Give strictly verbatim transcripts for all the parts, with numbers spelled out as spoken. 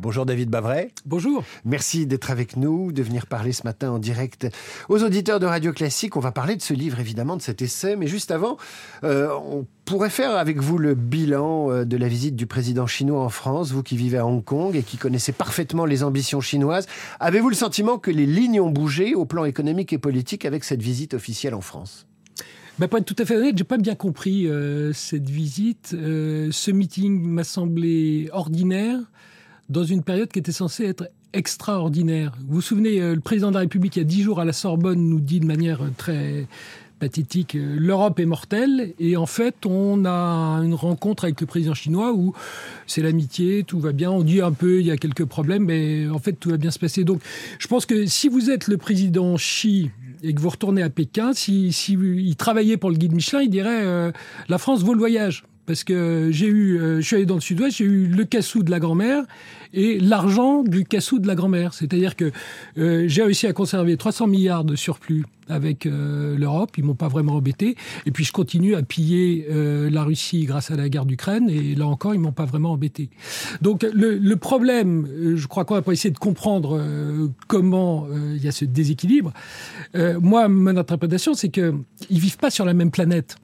Bonjour David Bavray. Bonjour. Merci d'être avec nous, de venir parler ce matin en direct aux auditeurs de Radio Classique. On va parler de ce livre, évidemment, de cet essai. Mais juste avant, euh, on pourrait faire avec vous le bilan de la visite du président chinois en France. Vous qui vivez à Hong Kong et qui connaissez parfaitement les ambitions chinoises. Avez-vous le sentiment que les lignes ont bougé au plan économique et politique avec cette visite officielle en France ? Ben, pour être tout à fait honnête, j'ai pas bien compris euh, cette visite. Euh, ce meeting m'a semblé ordinaire dans une période qui était censée être extraordinaire. Vous vous souvenez, euh, le président de la République, il y a dix jours à la Sorbonne, nous dit de manière très pathétique, euh, l'Europe est mortelle. Et en fait, on a une rencontre avec le président chinois où c'est l'amitié, tout va bien. On dit un peu, il y a quelques problèmes, mais en fait, tout va bien se passer. Donc, je pense que si vous êtes le président Xi et que vous retournez à Pékin, si, si il travaillait pour le guide Michelin, il dirait euh, « La France vaut le voyage ». Parce que j'ai eu, euh, je suis allé dans le sud-ouest, j'ai eu le cassou de la grand-mère et l'argent du cassou de la grand-mère. C'est-à-dire que euh, j'ai réussi à conserver trois cents milliards de surplus avec euh, l'Europe. Ils m'ont pas vraiment embêté. Et puis je continue à piller euh, la Russie grâce à la guerre d'Ukraine. Et là encore, ils m'ont pas vraiment embêté. Donc le, le problème, je crois qu'on va pas essayer de comprendre euh, comment il euh, y a ce déséquilibre. Euh, moi, mon interprétation, c'est que ils vivent pas sur la même planète.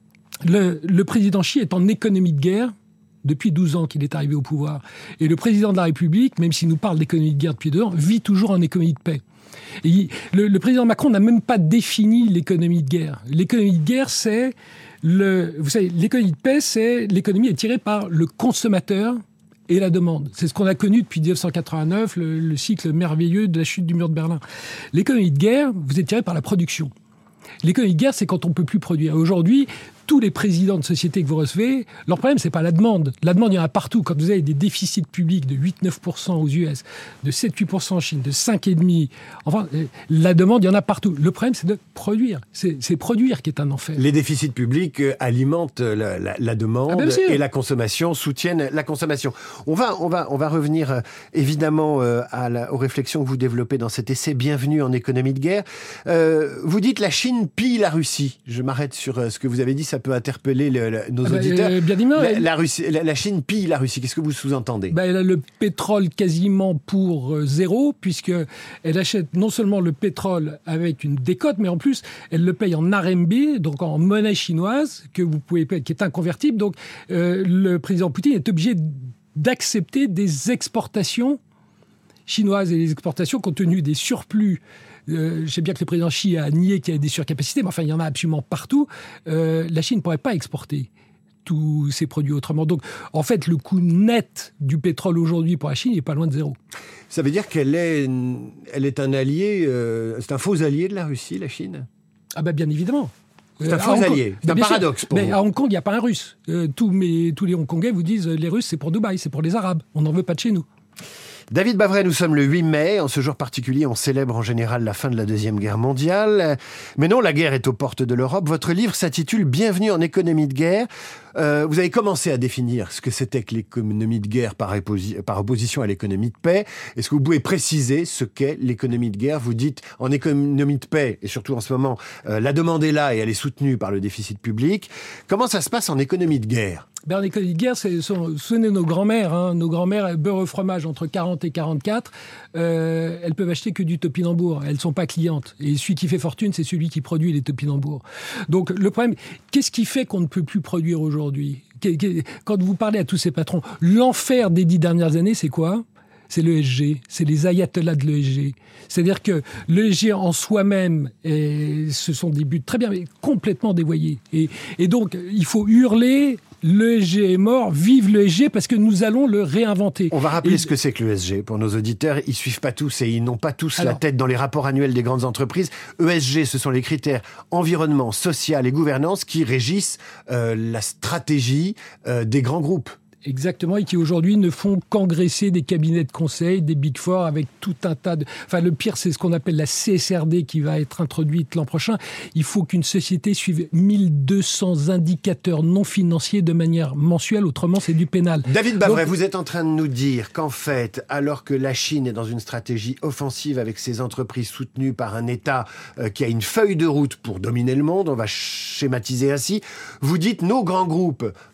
Le, le président Xi est en économie de guerre depuis douze ans qu'il est arrivé au pouvoir. Et le président de la République, même s'il nous parle d'économie de guerre depuis deux ans, vit toujours en économie de paix. Et il, le, le président Macron n'a même pas défini l'économie de guerre. L'économie de guerre, c'est... Le, vous savez, l'économie de paix, c'est... L'économie est tirée par le consommateur et la demande. C'est ce qu'on a connu depuis dix-neuf cent quatre-vingt-neuf, le, le cycle merveilleux de la chute du mur de Berlin. L'économie de guerre, vous êtes tiré par la production. L'économie de guerre, c'est quand on ne peut plus produire. Aujourd'hui, tous les présidents de sociétés que vous recevez, leur problème, c'est pas la demande. La demande, il y en a partout. Quand vous avez des déficits publics de huit à neuf pour cent aux U S, de sept à huit pour cent en Chine, de cinq virgule cinq pour cent, enfin, la demande, il y en a partout. Le problème, c'est de produire. C'est, c'est produire qui est un enfer. Les déficits publics alimentent la, la, la demande ah ben et la consommation soutiennent la consommation. On va, on va, on va revenir euh, évidemment euh, à la, aux réflexions que vous développez dans cet essai Bienvenue en économie de guerre. Euh, vous dites la Chine pille la Russie. Je m'arrête sur euh, ce que vous avez dit, ça peut interpeller le, le, nos ah bah, auditeurs. Euh, bien dit, la, elle... la, Russie, la, la Chine pille la Russie. Qu'est-ce que vous sous-entendez ? bah, Elle a le pétrole quasiment pour euh, zéro, puisqu'elle achète non seulement le pétrole avec une décote, mais en plus, elle le paye en R M B, donc en monnaie chinoise, que vous pouvez payer, qui est inconvertible. Donc, euh, le président Poutine est obligé d'accepter des exportations chinoises et les exportations compte tenu des surplus. Euh, je sais bien que le président Xi a nié qu'il y avait des surcapacités, mais enfin, il y en a absolument partout. Euh, la Chine ne pourrait pas exporter tous ces produits autrement. Donc, en fait, le coût net du pétrole aujourd'hui pour la Chine n'est pas loin de zéro. Ça veut dire qu'elle est, elle est un allié, euh, c'est un faux allié de la Russie, la Chine ? Ah ben, bien évidemment. C'est un faux euh, allié, c'est un paradoxe pour mais vous. À Hong Kong, il n'y a pas un Russe. Euh, tous, mes, tous les Hongkongais vous disent, les Russes, c'est pour Dubaï, c'est pour les Arabes. On n'en veut pas de chez nous. David Bavray, nous sommes le huit mai. En ce jour particulier, on célèbre en général la fin de la Deuxième Guerre mondiale. Mais non, la guerre est aux portes de l'Europe. Votre livre s'intitule « Bienvenue en économie de guerre ». Euh, vous avez commencé à définir ce que c'était que l'économie de guerre par, opposi- par opposition à l'économie de paix. Est-ce que vous pouvez préciser ce qu'est l'économie de guerre ? Vous dites, en économie de paix, et surtout en ce moment, euh, la demande est là et elle est soutenue par le déficit public. Comment ça se passe en économie de guerre ? Ben, en économie de guerre, c'est, sont, souvenez nos grands-mères, hein, nos grands-mères beurre au fromage entre quarante et quarante-quatre, euh, elles peuvent acheter que du topinambour, elles sont pas clientes. Et celui qui fait fortune, c'est celui qui produit les topinambours. Donc le problème, qu'est-ce qui fait qu'on ne peut plus produire aujourd'hui ? Quand vous parlez à tous ces patrons, l'enfer des dix dernières années, c'est quoi ? C'est l'E S G, c'est les ayatollahs de l'E S G. C'est-à-dire que l'E S G en soi-même, et ce sont des buts très bien, mais complètement dévoyés. Et, et donc, il faut hurler... L'E S G est mort, vive l'E S G, parce que nous allons le réinventer. On va rappeler et... ce que c'est que l'E S G pour nos auditeurs. Ils suivent pas tous et ils n'ont pas tous Alors... la tête dans les rapports annuels des grandes entreprises. E S G, ce sont les critères environnement, social et gouvernance qui régissent euh, la stratégie euh, des grands groupes. Exactement, et qui aujourd'hui ne font qu'engraisser des cabinets de conseil, des Big Four, avec tout un tas de... Enfin, le pire, c'est ce qu'on appelle la C S R D qui va être introduite l'an prochain. Il faut qu'une société suive mille deux cents indicateurs non financiers de manière mensuelle, autrement c'est du pénal. David Bavray, Donc... vous êtes en train de nous dire qu'en fait, alors que la Chine est dans une stratégie offensive avec ses entreprises soutenues par un État euh, qui a une feuille de route pour dominer le monde, on va schématiser ainsi, vous dites nos grands groupes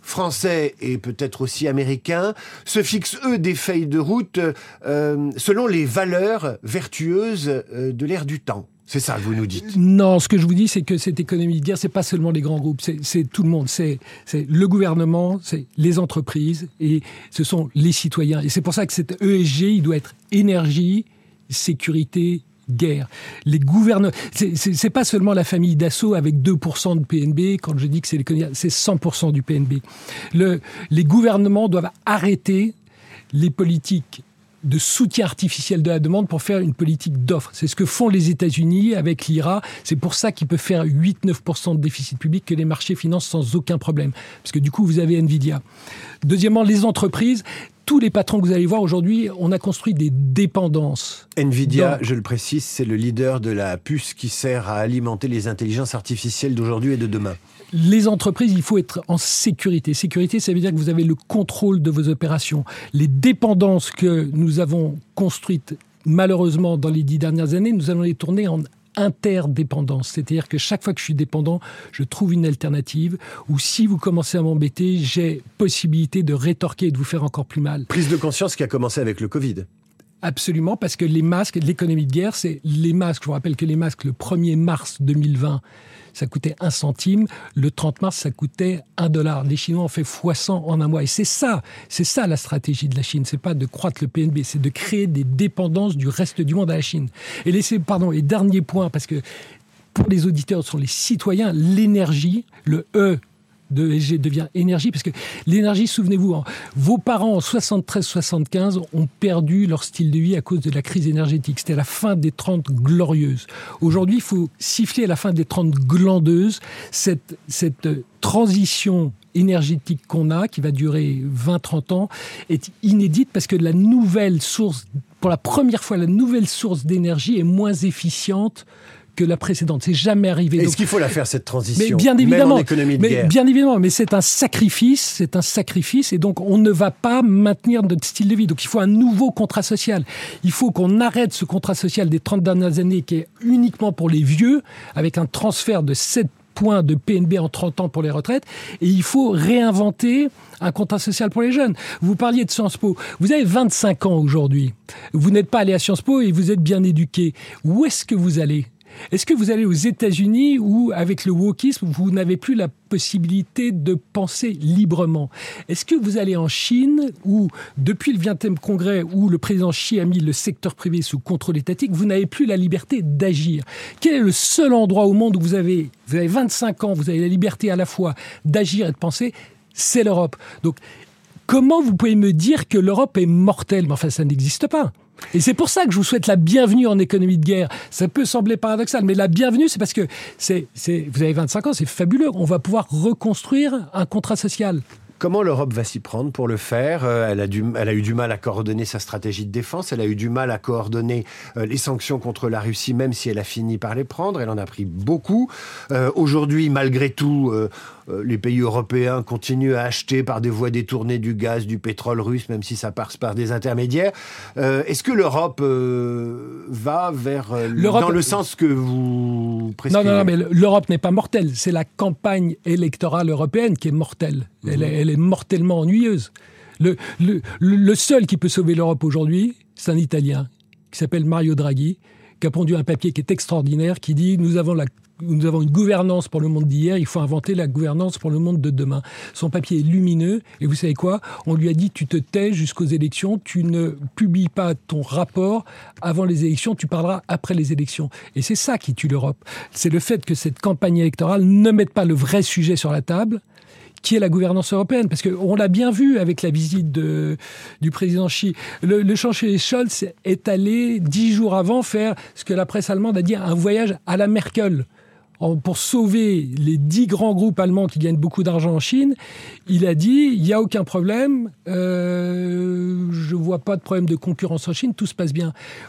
français et peut-être aussi américains, se fixent, eux, des feuilles de route euh, selon les valeurs vertueuses euh, de l'ère du temps. C'est ça que vous nous dites? Non, ce que je vous dis, c'est que cette économie de guerre, c'est pas seulement les grands groupes, c'est, c'est tout le monde. C'est, c'est le gouvernement, c'est les entreprises et ce sont les citoyens. Et c'est pour ça que cet E S G, il doit être énergie, sécurité, guerre. Les gouvernements, c'est, c'est, c'est pas seulement la famille Dassault avec deux pour cent de P N B. Quand je dis que c'est l'économie, c'est cent pour cent du P N B. Le, les gouvernements doivent arrêter les politiques de soutien artificiel de la demande pour faire une politique d'offre. C'est ce que font les États-Unis avec l'I R A. C'est pour ça qu'ils peuvent faire huit à neuf pour cent de déficit public que les marchés financent sans aucun problème. Parce que du coup, vous avez Nvidia. Deuxièmement, les entreprises. Tous les patrons que vous allez voir aujourd'hui, on a construit des dépendances. Nvidia, Donc, je le précise, c'est le leader de la puce qui sert à alimenter les intelligences artificielles d'aujourd'hui et de demain. Les entreprises, il faut être en sécurité. Sécurité, ça veut dire que vous avez le contrôle de vos opérations. Les dépendances que nous avons construites, malheureusement, dans les dix dernières années, nous allons les tourner en interdépendance. C'est-à-dire que chaque fois que je suis dépendant, je trouve une alternative. Ou si vous commencez à m'embêter, j'ai possibilité de rétorquer et de vous faire encore plus mal. Prise de conscience qui a commencé avec le Covid. Absolument, parce que les masques, l'économie de guerre, c'est les masques. Je vous rappelle que les masques, le premier mars deux mille vingt, ça coûtait un centime. Le trente mars, ça coûtait un dollar. Les Chinois ont fait fois cent en un mois. Et c'est ça, c'est ça la stratégie de la Chine. C'est pas de croître le P N B, c'est de créer des dépendances du reste du monde à la Chine. Et laissez, pardon, et dernier point, parce que pour les auditeurs, ce sont les citoyens, l'énergie, le E de E S G devient énergie, parce que l'énergie, souvenez-vous, hein, vos parents en soixante-treize soixante-quinze ont perdu leur style de vie à cause de la crise énergétique. C'était la fin des trente glorieuses. Aujourd'hui, il faut siffler à la fin des trente glandeuses. Cette, cette transition énergétique qu'on a, qui va durer vingt à trente ans, est inédite parce que la nouvelle source, pour la première fois, la nouvelle source d'énergie est moins efficiente que la précédente. C'est jamais arrivé. Est-ce Donc, qu'il faut la faire, cette transition, mais bien évidemment, même en économie de mais guerre? Bien évidemment, mais c'est un sacrifice, c'est un sacrifice, et donc on ne va pas maintenir notre style de vie. Donc il faut un nouveau contrat social. Il faut qu'on arrête ce contrat social des trente dernières années qui est uniquement pour les vieux, avec un transfert de sept points de P N B en trente ans pour les retraites, et il faut réinventer un contrat social pour les jeunes. Vous parliez de Sciences Po. Vous avez vingt-cinq ans aujourd'hui. Vous n'êtes pas allé à Sciences Po et vous êtes bien éduqué. Où est-ce que vous allez ? Est-ce que vous allez aux États-Unis où, avec le wokisme, vous n'avez plus la possibilité de penser librement? Est-ce que vous allez en Chine où, depuis le vingtième congrès, où le président Xi a mis le secteur privé sous contrôle étatique, vous n'avez plus la liberté d'agir? Quel est le seul endroit au monde où vous avez, vous avez vingt-cinq ans, vous avez la liberté à la fois d'agir et de penser? C'est l'Europe. Donc, comment vous pouvez me dire que l'Europe est mortelle? Mais enfin, ça n'existe pas. Et c'est pour ça que je vous souhaite la bienvenue en économie de guerre. Ça peut sembler paradoxal, mais la bienvenue, c'est parce que c'est, c'est, vous avez vingt-cinq ans, c'est fabuleux. On va pouvoir reconstruire un contrat social. Comment l'Europe va s'y prendre pour le faire? elle a, du, elle a eu du mal à coordonner sa stratégie de défense, elle a eu du mal à coordonner euh, les sanctions contre la Russie, même si elle a fini par les prendre. Elle en a pris beaucoup. Euh, aujourd'hui, malgré tout, euh, euh, les pays européens continuent à acheter par des voies détournées du gaz, du pétrole russe, même si ça passe par des intermédiaires. Euh, est-ce que l'Europe euh, va vers euh, L'Europe... dans le sens que vous prescrivez? Non, non, non, mais l'Europe n'est pas mortelle. C'est la campagne électorale européenne qui est mortelle. Mmh. Elle, est, elle est mortellement ennuyeuse. Le, le, le seul qui peut sauver l'Europe aujourd'hui, c'est un Italien qui s'appelle Mario Draghi, qui a pondu un papier qui est extraordinaire, qui dit « Nous avons la Nous avons une gouvernance pour le monde d'hier, il faut inventer la gouvernance pour le monde de demain. » Son papier est lumineux, et vous savez quoi? On lui a dit, tu te tais jusqu'aux élections, tu ne publies pas ton rapport avant les élections, tu parleras après les élections. Et c'est ça qui tue l'Europe. C'est le fait que cette campagne électorale ne mette pas le vrai sujet sur la table, qui est la gouvernance européenne. Parce qu'on l'a bien vu avec la visite de, du président Xi. Le, le chancelier Scholz est allé dix jours avant faire ce que la presse allemande a dit, un voyage à la Merkel. Pour sauver les dix grands groupes allemands qui gagnent beaucoup d'argent en Chine, il a dit, il n'y a aucun problème, euh, je ne vois pas de problème de concurrence en Chine, tout se passe bien. Vous voyez que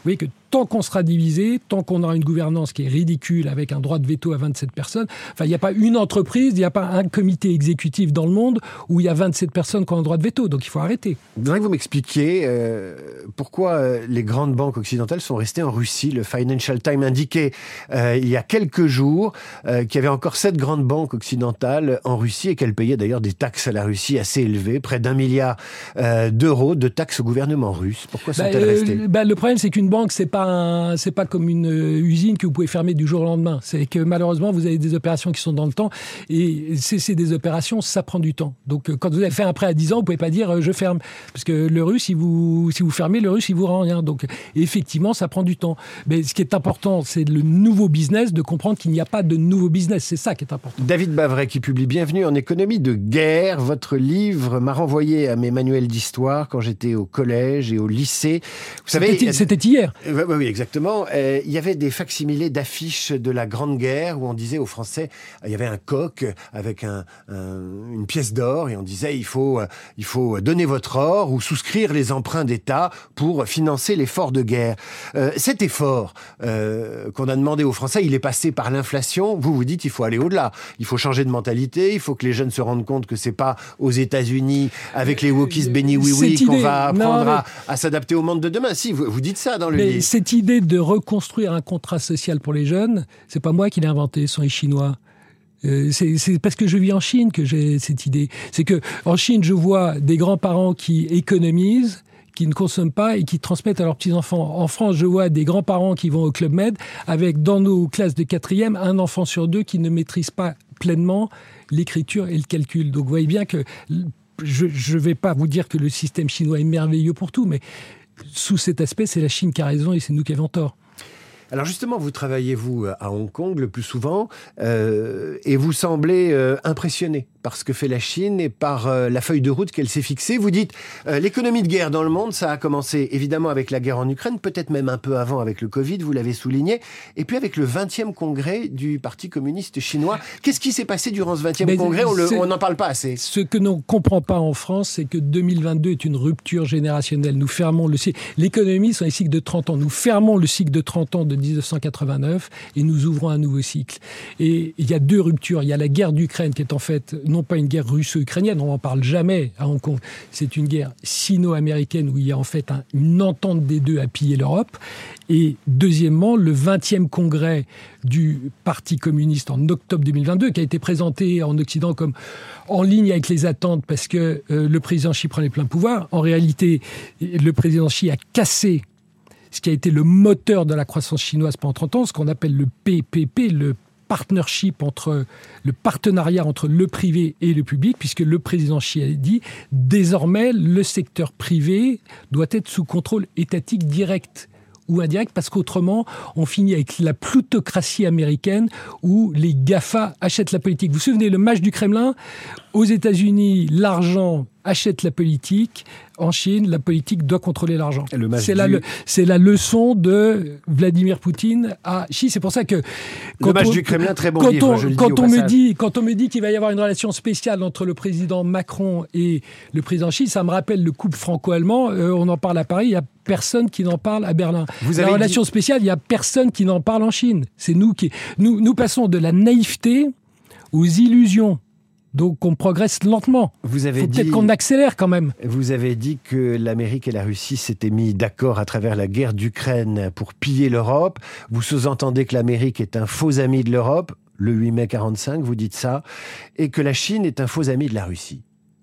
tant qu'on sera divisé, tant qu'on aura une gouvernance qui est ridicule avec un droit de veto à vingt-sept personnes, enfin, il n'y a pas une entreprise, il n'y a pas un comité exécutif dans le monde où il y a vingt-sept personnes qui ont un droit de veto. Donc, il faut arrêter. Je voudrais que vous m'expliquiez euh, pourquoi euh, les grandes banques occidentales sont restées en Russie. Le Financial Times indiquait euh, il y a quelques jours euh, qu'il y avait encore sept grandes banques occidentales en Russie et qu'elles payaient d'ailleurs des taxes à la Russie assez élevées, près d'un milliard euh, d'euros de taxes au gouvernement russe. Pourquoi sont-elles bah, restées euh, bah, Le problème, c'est qu'une banque, c'est pas un, c'est pas comme une usine que vous pouvez fermer du jour au lendemain. C'est que malheureusement, vous avez des opérations qui sont dans le temps et c'est, c'est des opérations, ça prend du temps. Donc, quand vous avez fait un prêt à dix ans, vous pouvez pas dire euh, je ferme, parce que le russe, si vous si vous fermez, le russe, il vous rend rien. Donc, effectivement, ça prend du temps. Mais ce qui est important, c'est le nouveau business, de comprendre qu'il n'y a pas de nouveau business. C'est ça qui est important. David Bavret qui publie Bienvenue en économie de guerre. Votre livre m'a renvoyé à mes manuels d'histoire quand j'étais au collège et au lycée. Vous savez, c'était, c'était hier. Oui, oui, exactement. Euh, il y avait des facsimilés d'affiches de la Grande Guerre où on disait aux Français, il y avait un coq avec un, un, une pièce d'or et on disait il faut, il faut donner votre or ou souscrire les emprunts d'État pour financer l'effort de guerre. Euh, cet effort euh, qu'on a demandé aux Français, il est passé par l'inflation. Vous vous dites il faut aller au-delà. Il faut changer de mentalité. Il faut que les jeunes se rendent compte que c'est pas aux États-Unis avec les wokistes béni oui oui qu'on va apprendre non, mais... à, à s'adapter au monde de demain. Si vous, vous dites ça dans le mais livre. Cette idée de reconstruire un contrat social pour les jeunes, c'est pas moi qui l'ai inventé, ce sont les Chinois. Euh, c'est, c'est parce que je vis en Chine que j'ai cette idée. C'est que en Chine, je vois des grands-parents qui économisent, qui ne consomment pas et qui transmettent à leurs petits-enfants. En France, je vois des grands-parents qui vont au Club Med avec, dans nos classes de quatrième, un enfant sur deux qui ne maîtrise pas pleinement l'écriture et le calcul. Donc, vous voyez bien que je ne vais pas vous dire que le système chinois est merveilleux pour tout, mais sous cet aspect, c'est la Chine qui a raison et c'est nous qui avons tort. Alors justement, vous travaillez, vous, à Hong Kong le plus souvent, euh, et vous semblez euh, impressionné par ce que fait la Chine et par euh, la feuille de route qu'elle s'est fixée. Vous dites, euh, l'économie de guerre dans le monde, ça a commencé évidemment avec la guerre en Ukraine, peut-être même un peu avant avec le Covid, vous l'avez souligné, et puis avec le vingtième congrès du Parti communiste chinois. Qu'est-ce qui s'est passé durant ce vingtième Mais congrès ? On n'en parle pas assez. Ce que l'on ne comprend pas en France, c'est que deux mille vingt-deux est une rupture générationnelle. Nous fermons le cycle. L'économie, c'est un cycle de trente ans. Nous fermons le cycle de trente ans de dix-neuf cent quatre-vingt-neuf et nous ouvrons un nouveau cycle. Et il y a deux ruptures. Il y a la guerre d'Ukraine qui est en fait non pas une guerre russo-ukrainienne, on n'en parle jamais à Hong Kong. C'est une guerre sino-américaine où il y a en fait un, une entente des deux à piller l'Europe. Et deuxièmement, le vingtième congrès du Parti communiste en octobre deux mille vingt-deux, qui a été présenté en Occident comme en ligne avec les attentes parce que euh, le président Xi prend les pleins pouvoirs. En réalité, le président Xi a cassé ce qui a été le moteur de la croissance chinoise pendant trente ans, ce qu'on appelle le P P P, le partnership entre le partenariat entre le privé et le public, puisque le président Xi a dit désormais le secteur privé doit être sous contrôle étatique direct ou indirect, parce qu'autrement, on finit avec la plutocratie américaine où les GAFA achètent la politique. Vous vous souvenez, le match du Kremlin, aux États-Unis, l'argent achète la politique. En Chine, la politique doit contrôler l'argent. C'est, du... la, le, c'est la leçon de Vladimir Poutine à Xi. C'est pour ça que... Le match on, du Kremlin, très bon quand livre, on, je le quand dis on au me passage. dit, Quand on me dit qu'il va y avoir une relation spéciale entre le président Macron et le président Xi, ça me rappelle le couple franco-allemand. Euh, on en parle à Paris, il n'y a personne qui n'en parle à Berlin. Vous la relation dit... spéciale, il n'y a personne qui n'en parle en Chine. C'est nous qui... Nous, nous passons de la naïveté aux illusions. Donc on progresse lentement. Vous avez faut dit, peut-être qu'on accélère quand même. Vous avez dit que l'Amérique et la Russie s'étaient mis d'accord à travers la guerre d'Ukraine pour piller l'Europe. Vous sous-entendez que l'Amérique est un faux ami de l'Europe, le huit mai quarante-cinq, vous dites ça, et que la Chine est un faux ami de la Russie.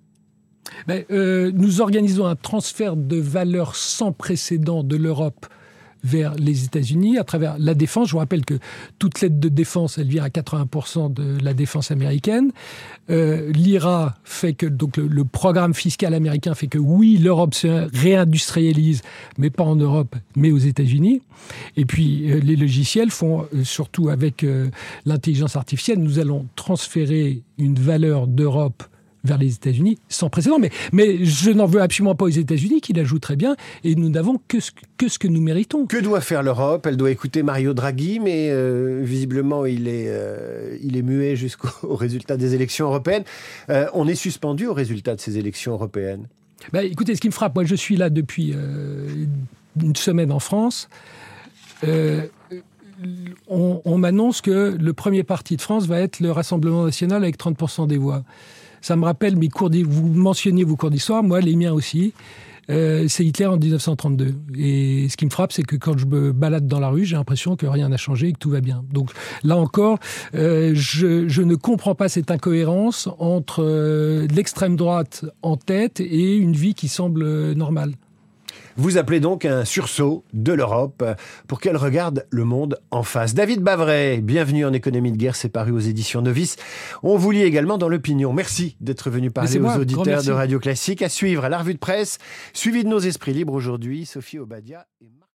Ben, euh, nous organisons un transfert de valeur sans précédent de l'Europe vers les États-Unis à travers la défense. Je vous rappelle que toute l'aide de défense, elle vient à quatre-vingts pour cent de la défense américaine. Euh, L'I R A fait que, donc le, le programme fiscal américain fait que oui, l'Europe se réindustrialise, mais pas en Europe, mais aux États-Unis. Et puis euh, les logiciels font, euh, surtout avec euh, l'intelligence artificielle, nous allons transférer une valeur d'Europe vers les États-Unis sans précédent. Mais, mais je n'en veux absolument pas aux États-Unis, qui la jouent très bien, et nous n'avons que ce que, ce que nous méritons. Que doit faire l'Europe ? Elle doit écouter Mario Draghi, mais euh, visiblement, il est, euh, il est muet jusqu'au résultat des élections européennes. Euh, on est suspendu au résultat de ces élections européennes. Bah, écoutez, ce qui me frappe, moi je suis là depuis euh, une semaine en France. euh, on, on m'annonce que le premier parti de France va être le Rassemblement national avec trente pour cent des voix. Ça me rappelle mes cours d'histoire. Vous mentionniez vos cours d'histoire, moi les miens aussi. Euh, c'est Hitler en dix-neuf cent trente-deux. Et ce qui me frappe, c'est que quand je me balade dans la rue, j'ai l'impression que rien n'a changé et que tout va bien. Donc là encore, euh, je, je ne comprends pas cette incohérence entre euh, l'extrême droite en tête et une vie qui semble normale. Vous appelez donc un sursaut de l'Europe pour qu'elle regarde le monde en face. David Bavray, bienvenue en Économie de guerre, c'est paru aux éditions Novice. On vous lit également dans l'opinion. Merci d'être venu parler moi, aux auditeurs de Radio Classique. À suivre à la revue de presse, suivi de nos esprits libres aujourd'hui, Sophie Obadia et